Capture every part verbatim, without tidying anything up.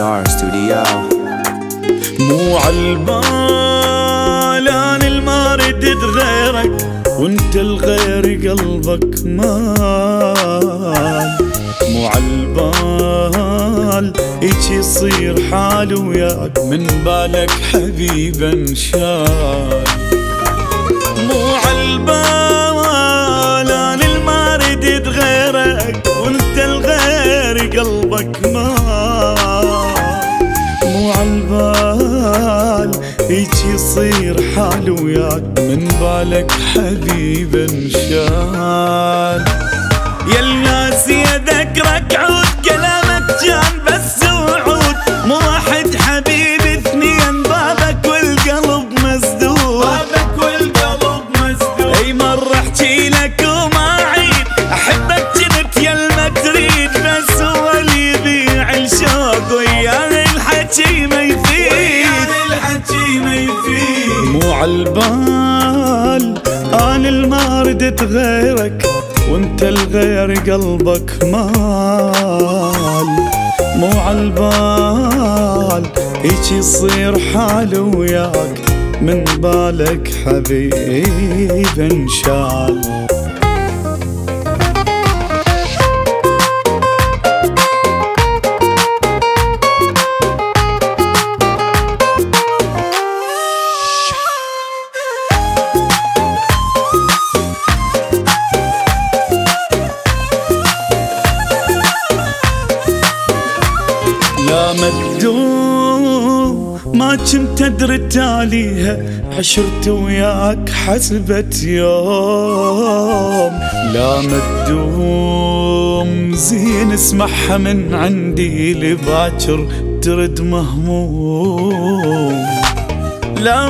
Star Studio. مو عالبال أنا الما ردت غيرك وانت الغير قلبك مال. مو عالبال هيك يصير حالي وياك من بالك حبيبا انشال. مو عالبال أنا الما ردت غيرك وانت الغير قلبك مال. مو عالبال هيك يصير حالي وياك من بالك حبيبا انشال. يا الناس يا ذكرك عود كلامك كان بس وعود، مو واحد حبيب اثنين بابك والقلب مسدود. بابك والقلب مسدود اي مرة احكي لك وما اعيد احبك جنت يا الما تريد، بس هو اللي يبيع الشوق وياه الحكي ما يفيد. وياه الحكي ما يفيد. مو عالبال انا الما ردت غيرك وانت الغير قلبك مال. مو عالبال هيك يصير حالي وياك من بالك حبيب انشال. لا مدوم ما كنت ادري تاليها، عشرت وياك حسبت يوم. لا مدوم زين اسمعها من عندي لباكر ترد مهموم. لا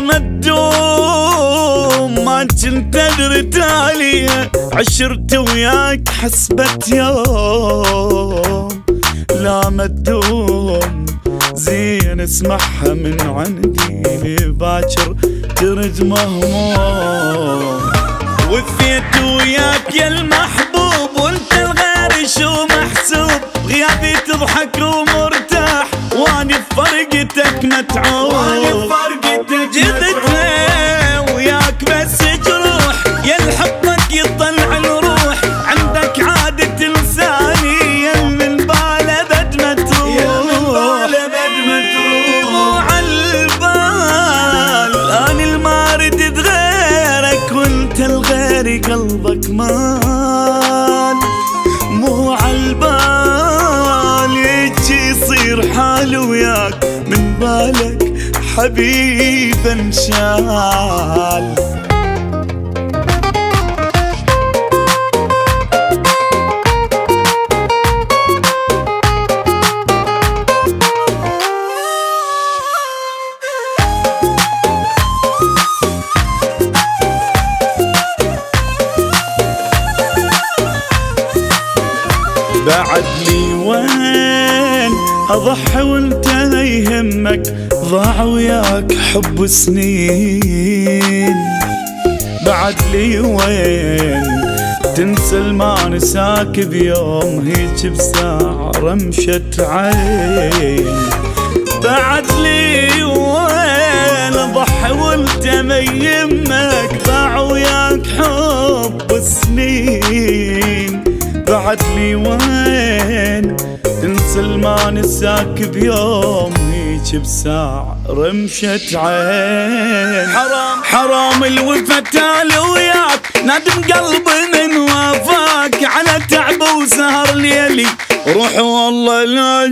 مدوم ما كنت ادري تاليها، عشرت وياك حسبت يوم. لا مدوم زين اسمعها من عندي لباكر ترد مهموم. وفيت وياك يا المحبوب وانت الغير شو محسوب، غيابي تضحك ومرتاح واني بفرقتك متعوب. واني بفرقتك جبتها وياك بس جروح، يا الحبك يطلع الروح عندك عادة لساني يا من باله بد ما تروح. يا من باله بد ما تروح. مو عالبال أنا الما ردت غيرك وانت الغير قلبك مال. مو عالبال هيك يصير حالي وياك من بالك حبيب انشال. بعد لي وين اضحي وانت ما يهمك، ضاع وياك حب سنين. بعد لي وين تنسى الما نساك بيوم هيك بساعة رمشة عين. بعد لي وين اضحي وانت ما يهمك، ضاع وياك حب سنين. بعد لي وين تنسى الما نساك بيوم هيك بساعة رمشة عين. حرام حرام الوفا تالي وياك، نادم قلبي من وفاك على تعب وسهر ليلي. روح والله لا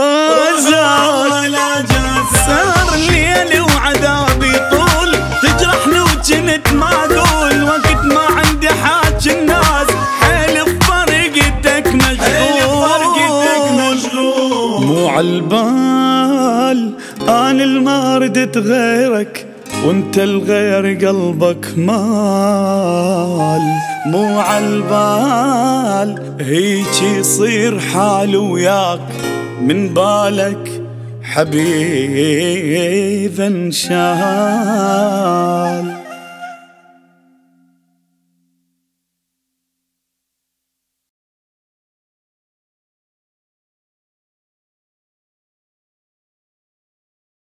جازك سهر ليلي وعذابي طول، تجرحني وجنت ما اقول وقت ما عندي حاج الناس. مو عالبال أنا الما ردت غيرك وانت الغير قلبك مال. مو عالبال هيك يصير حالي وياك من بالك حبيب انشال.